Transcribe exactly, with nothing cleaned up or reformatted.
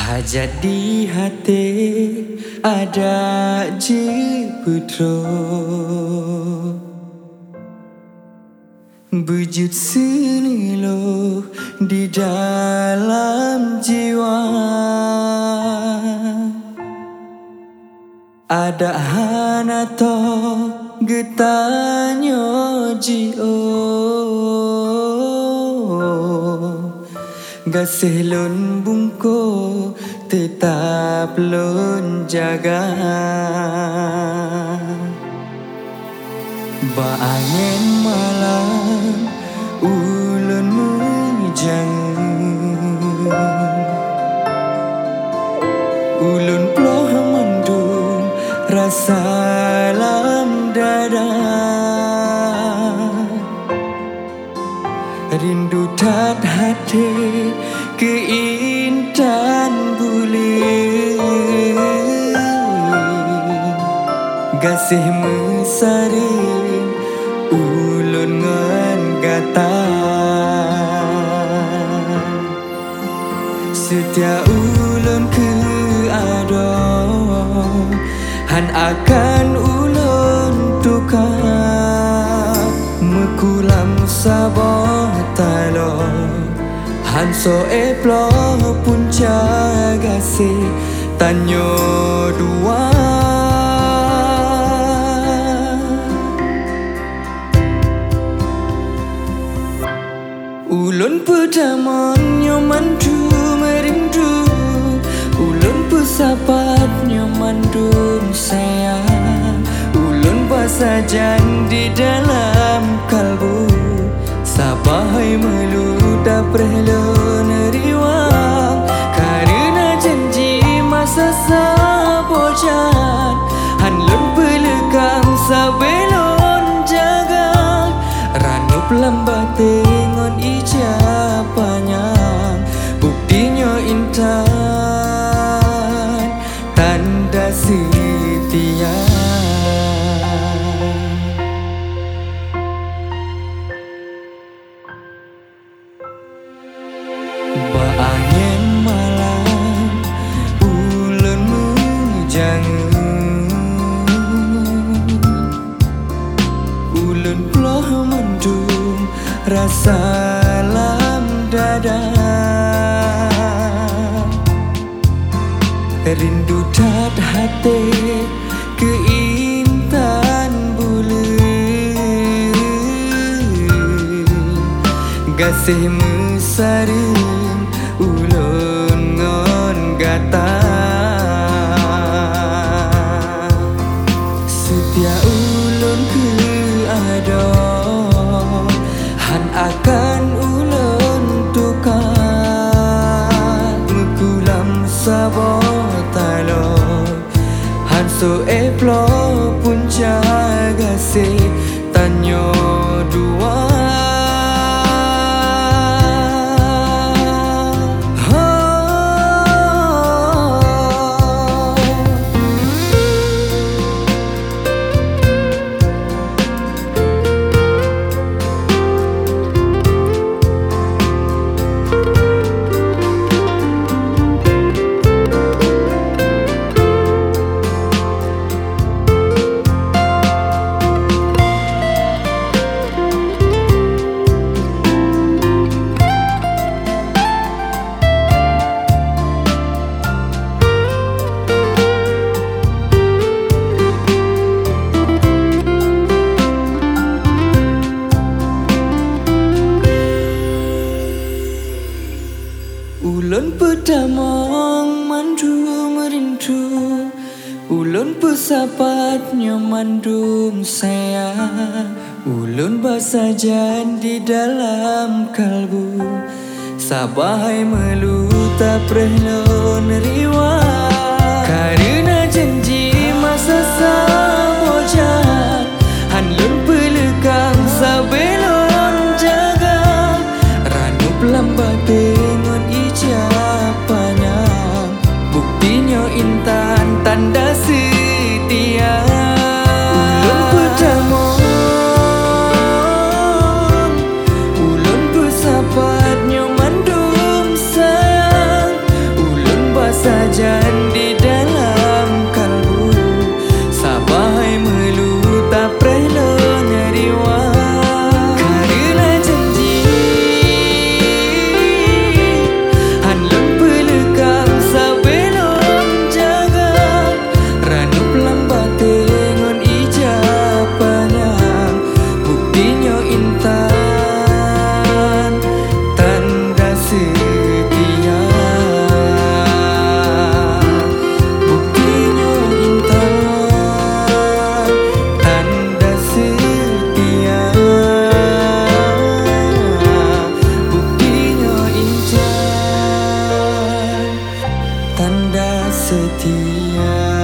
Hajat di hati ada je putra, wujud senilo di dalam jiwa. Ada hanato getanyo jio, gasih lun bungko tetap lun jaga. Ba angin malam ulun mujang, ulun ploh mendung rasa dalam dada. Rindu tat hati keintan bulir, gasih mesaring ulun ngan gata. Setia ulun ke ado, han akan ulun tukar. Mekulam sabah talo, han so eplo punca gasih tanyo dua. Ulun pertama nyomandu merindu, ulun pesapat nyomandum sayang. Ulun pasajan di dalam kalbu, sabai melu dapreh lun riwang. Karena janji masa sabojan, han lun pelekang sabelon jaga. Ranup lambat tengon ijapanya, buktinya intan tanda setia. Ba angin malam ulun mujang, ulun ploh mendung rasa dalam dada. Rindu tat hati keintan bulir, gasih mesaring ulun ngon gata. Setia ulun ke ado, han akan ulun tukar. Mekulam sabah talo, han so eplo punca gasih tanyo dua. Ulun pedamong mandu merindu, ulun pesapat nyomandum sayang. Ulun basajan di dalam kalbu, sabai melu tapreh lun riwang. Karena janji masa sabojan, han lun pelekang sabelon jaga. Ranup lambat tengon ijapanya, buktinya intan tanda setia. Ulun pertama, ulun pesapat nyomandum sayang. Ulun setia.